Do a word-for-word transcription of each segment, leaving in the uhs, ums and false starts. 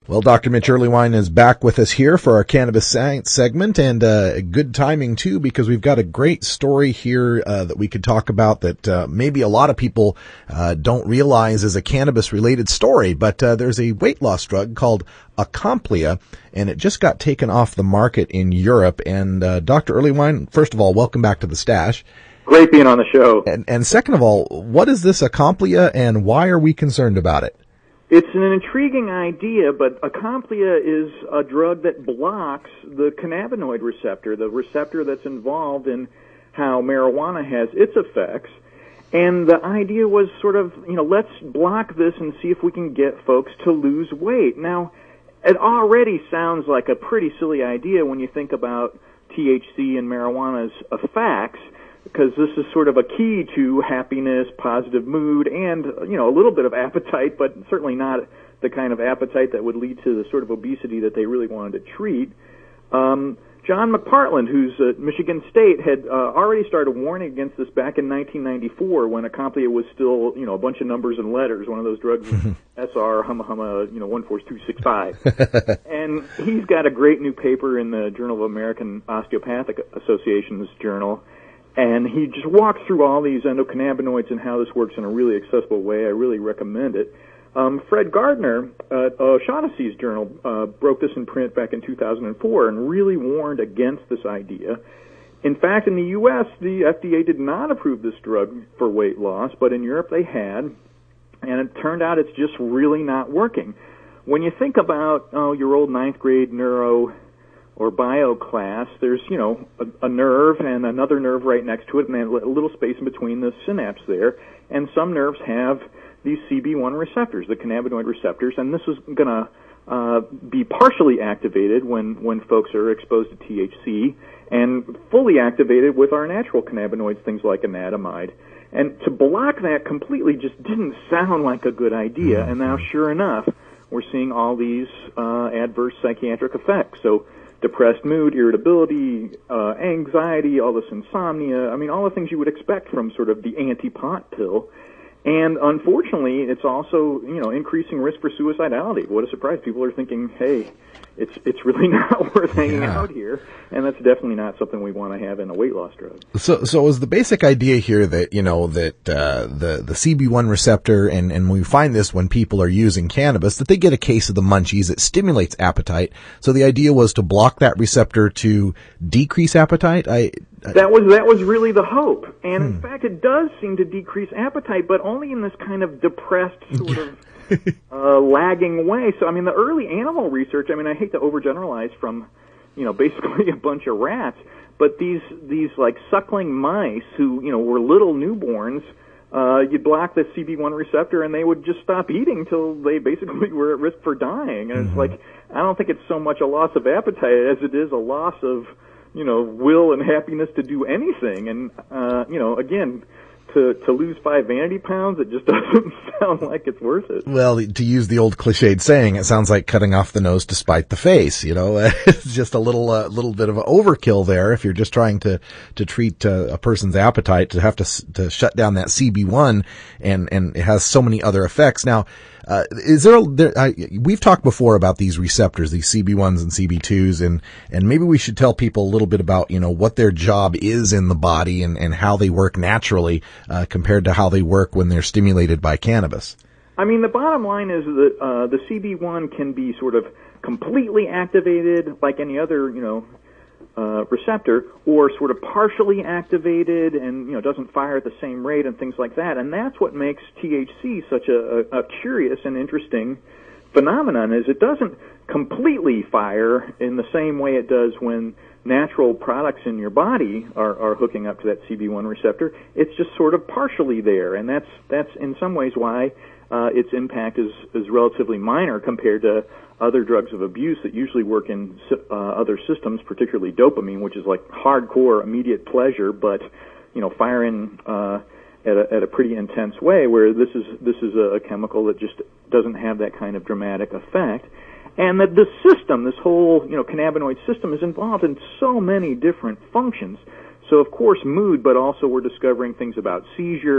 Well, Doctor Mitch Earleywine is back with us here for our Cannabis Science segment, and uh, good timing, too, because we've got a great story here uh, that we could talk about that uh, maybe a lot of people uh, don't realize is a cannabis-related story, but uh, there's a weight loss drug called Acomplia, and it just got taken off the market in Europe. And uh, Doctor Earleywine, first of all, welcome back to the Stash. Great being on the show. And, and second of all, what is this Acomplia, and why are we concerned about it? It's an intriguing idea, but Acomplia is a drug that blocks the cannabinoid receptor, the receptor that's involved in how marijuana has its effects. And the idea was sort of, you know, let's block this and see if we can get folks to lose weight. Now, it already sounds like a pretty silly idea when you think about T H C and marijuana's effects, because this is sort of a key to happiness, positive mood, and, you know, a little bit of appetite, but certainly not the kind of appetite that would lead to the sort of obesity that they really wanted to treat. Um, John McPartland, who's at Michigan State, had uh, already started warning against this back in nineteen ninety-four when Acomplia was still, you know, a bunch of numbers and letters, one of those drugs, S R, humma humma, you know, one four two six five. And he's got a great new paper in the Journal of American Osteopathic Association's journal. And he just walks through all these endocannabinoids and how this works in a really accessible way. I really recommend it. Um, Fred Gardner at O'Shaughnessy's journal uh, broke this in print back in two thousand four and really warned against this idea. In fact, in the U S, the F D A did not approve this drug for weight loss, but in Europe they had, and it turned out it's just really not working. When you think about oh, your old ninth grade neuro or bio class, there's, you know, a, a nerve and another nerve right next to it, and a little space in between the synapse there. And some nerves have these C B one receptors, the cannabinoid receptors, and this is going to uh, be partially activated when, when folks are exposed to T H C, and fully activated with our natural cannabinoids, things like anandamide. And to block that completely just didn't sound like a good idea, and now, sure enough, we're seeing all these uh, adverse psychiatric effects. So depressed mood, irritability, uh, anxiety, all this insomnia, I mean, all the things you would expect from sort of the anti-pot pill. And unfortunately, it's also, you know, increasing risk for suicidality. What a surprise. People are thinking, hey, it's it's really not worth hanging yeah. out here. And that's definitely not something we want to have in a weight loss drug. So so is the basic idea here that, you know, that uh, the, the C B one receptor, and, and we find this when people are using cannabis, that they get a case of the munchies. It stimulates appetite. So the idea was to block that receptor to decrease appetite? I... That was that was really the hope, and hmm. in fact, it does seem to decrease appetite, but only in this kind of depressed sort of uh, lagging way. So, I mean, the early animal research. I mean, I hate to overgeneralize from, you know, basically a bunch of rats, but these these like suckling mice who, you know, were little newborns. Uh, you block the C B one receptor, and they would just stop eating till they basically were at risk for dying. And mm-hmm. it's like, I don't think it's so much a loss of appetite as it is a loss of, you know, will and happiness to do anything. And, uh, you know, again, to, to lose five vanity pounds, it just doesn't sound like it's worth it. Well, to use the old cliched saying, it sounds like cutting off the nose to spite the face. You know, it's just a little, uh, little bit of an overkill there. If you're just trying to, to treat uh, a person's appetite, to have to, to shut down that C B one, and, and it has so many other effects. Now, Uh, is there, a, there I, we've talked before about these receptors, these C B ones and C B twos, and, and maybe we should tell people a little bit about, you know, what their job is in the body and, and how they work naturally, uh, compared to how they work when they're stimulated by cannabis. I mean, the bottom line is that, uh, the C B one can be sort of completely activated like any other, you know, Uh, receptor, or sort of partially activated and, you know, doesn't fire at the same rate and things like that. And that's what makes T H C such a, a, a curious and interesting phenomenon, is it doesn't completely fire in the same way it does when natural products in your body are, are hooking up to that C B one receptor. It's just sort of partially there, and that's that's in some ways why uh, its impact is, is relatively minor compared to other drugs of abuse that usually work in uh, other systems, particularly dopamine, which is like hardcore immediate pleasure, but, you know, firing uh, at a, at a pretty intense way, where this is this is a, a chemical that just doesn't have that kind of dramatic effect. And that the system, this whole, you know, cannabinoid system, is involved in so many different functions. So, of course, mood, but also we're discovering things about seizure,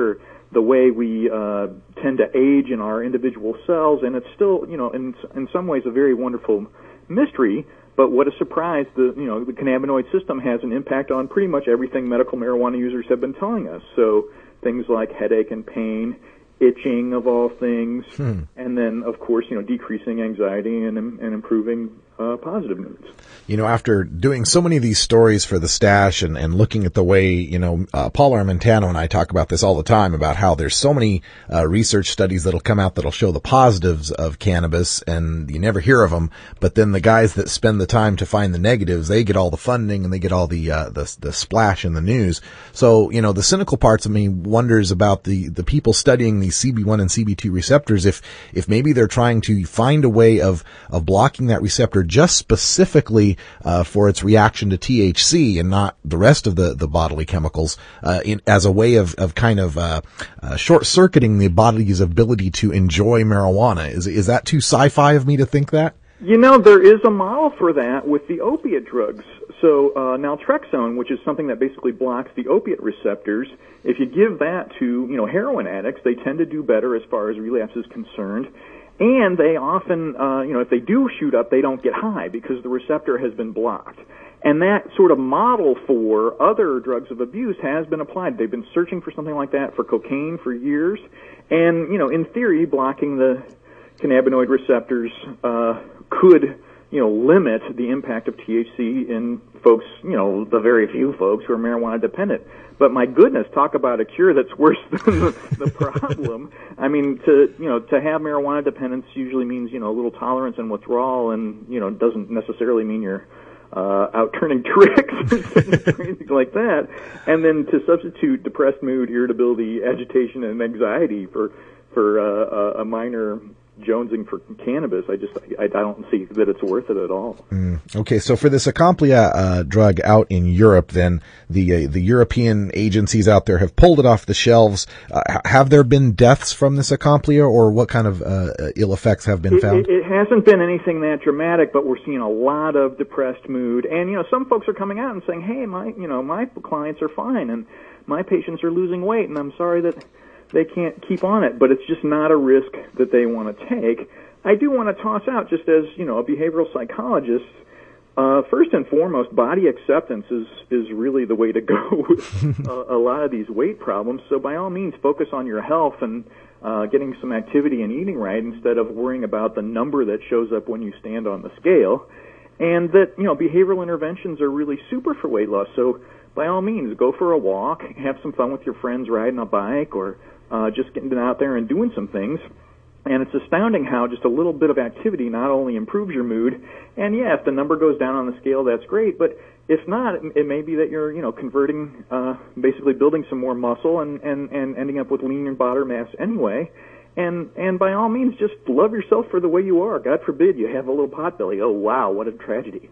the way we uh, tend to age in our individual cells, and it's still, you know, in in some ways a very wonderful mystery. But what a surprise! The you know the cannabinoid system has an impact on pretty much everything medical marijuana users have been telling us. So things like headache and pain, itching of all things, hmm. and then of course you know decreasing anxiety and and improving uh, positive moods. You know, after doing so many of these stories for the Stash and, and looking at the way, you know, uh, Paul Armentano and I talk about this all the time about how there's so many uh, research studies that'll come out that'll show the positives of cannabis and you never hear of them. But then the guys that spend the time to find the negatives, they get all the funding and they get all the, uh, the, the splash in the news. So, you know, the cynical parts of me wonders about the, the people studying these C B one and C B two receptors, if, if maybe they're trying to find a way of, of blocking that receptor just specifically uh, for its reaction to T H C and not the rest of the, the bodily chemicals, uh, in, as a way of, of kind of, uh, uh, short-circuiting the body's ability to enjoy marijuana. Is, is that too sci-fi of me to think that? You know, there is a model for that with the opiate drugs. So, uh, naltrexone, which is something that basically blocks the opiate receptors, if you give that to, you know, heroin addicts, they tend to do better as far as relapse is concerned. And they often, uh, you know, if they do shoot up, they don't get high because the receptor has been blocked. And that sort of model for other drugs of abuse has been applied. They've been searching for something like that for cocaine for years. And, you know, in theory, blocking the cannabinoid receptors uh, could, you know, limit the impact of T H C in folks, you know, the very few folks who are marijuana dependent. But my goodness, talk about a cure that's worse than the, the problem. I mean, to, you know, to have marijuana dependence usually means, you know, a little tolerance and withdrawal, and, you know, doesn't necessarily mean you're uh, out turning tricks or anything like that. And then to substitute depressed mood, irritability, agitation, and anxiety for, for uh, a minor jonesing for cannabis, I just I, I don't see that it's worth it at all. Mm, okay, so for this Acomplia uh, drug out in Europe, then the uh, the European agencies out there have pulled it off the shelves. Uh, have there been deaths from this Acomplia, or what kind of uh, ill effects have been it, found? It, it hasn't been anything that dramatic, but we're seeing a lot of depressed mood, and you know some folks are coming out and saying, "Hey, my you know my clients are fine, and my patients are losing weight, and I'm sorry that they can't keep on it," but it's just not a risk that they want to take. I do want to toss out, just as, you know, a behavioral psychologist, uh, first and foremost, body acceptance is, is really the way to go with a, a lot of these weight problems. So by all means, focus on your health and uh, getting some activity and eating right instead of worrying about the number that shows up when you stand on the scale. And that, you know, behavioral interventions are really super for weight loss. So by all means, go for a walk, have some fun with your friends riding a bike, or Uh, just getting out there and doing some things. And it's astounding how just a little bit of activity not only improves your mood, and yeah, if the number goes down on the scale, that's great, but if not, it, it may be that you're, you know, converting, uh, basically building some more muscle and, and, and ending up with lean body mass anyway. And, and by all means, just love yourself for the way you are. God forbid you have a little pot belly. Oh, wow, what a tragedy.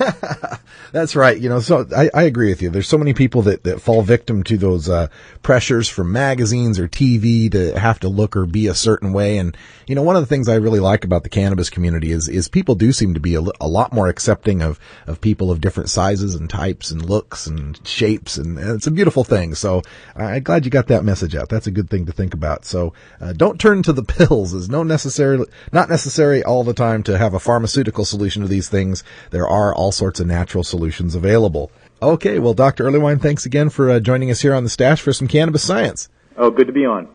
That's right. You know, so I, I agree with you. There's so many people that, that fall victim to those, uh, pressures from magazines or T V to have to look or be a certain way. And, you know, one of the things I really like about the cannabis community is, is people do seem to be a, a lot more accepting of, of people of different sizes and types and looks and shapes. And, and it's a beautiful thing. So I'm glad you got that message out. That's a good thing to think about. So, uh, don't turn to the pills. Is no necessarily, not necessary all the time to have a pharmaceutical solution to these things. There are all sorts of natural solutions available. Okay, well, Doctor Earlywine, thanks again for uh, joining us here on The Stash for some cannabis science. Oh, good to be on.